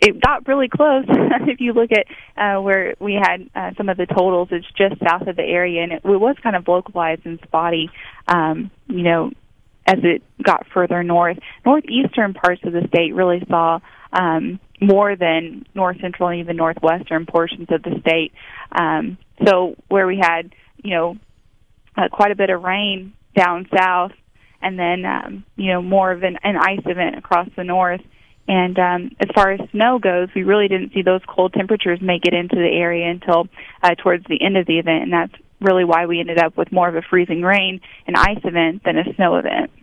it got really close. If you look at where we had some of the totals, it's just south of the area, and it was kind of localized and spotty, as it got further north. Northeastern parts of the state really saw more than north central and even northwestern portions of the state. So where we had, quite a bit of rain down south, and then, more of an ice event across the north. And as far as snow goes, we really didn't see those cold temperatures make it into the area until towards the end of the event, and that's really why we ended up with more of a freezing rain and ice event than a snow event.